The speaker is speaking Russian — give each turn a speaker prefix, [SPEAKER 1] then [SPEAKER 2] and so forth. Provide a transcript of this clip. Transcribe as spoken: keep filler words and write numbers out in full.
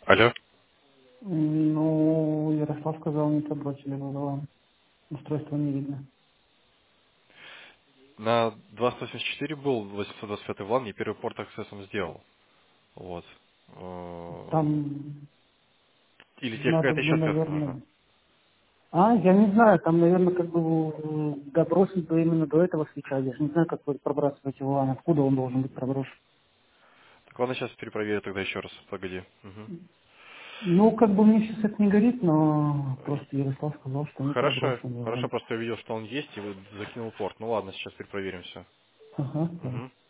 [SPEAKER 1] Алло.
[SPEAKER 2] Ну, Ярослав сказал, не пробросили вызова. Устройство не видно.
[SPEAKER 1] На двадцать восемьдесят четыре был восемьсот двадцать пять ван, я первый порт аксессом сделал. Вот. Э,
[SPEAKER 2] Там
[SPEAKER 1] Или тебе
[SPEAKER 2] надо
[SPEAKER 1] какая-то
[SPEAKER 2] бы,
[SPEAKER 1] еще ответка нужна?
[SPEAKER 2] наверное... А, я не знаю, там, наверное, как бы э, добросить бы именно до этого свеча. Я же не знаю, как вы пробрасываете его, а откуда он должен быть проброшен.
[SPEAKER 1] Так ладно, сейчас перепроверю тогда еще раз. Погоди. Мгм.
[SPEAKER 2] Ну, как бы мне сейчас это не горит, но просто Ярослав сказал, что не
[SPEAKER 1] Хорошо.
[SPEAKER 2] проброшен должен
[SPEAKER 1] Хорошо,
[SPEAKER 2] быть.
[SPEAKER 1] просто я видел, что он есть и вот закинул порт. Ну ладно, сейчас перепроверим все.
[SPEAKER 2] Ага,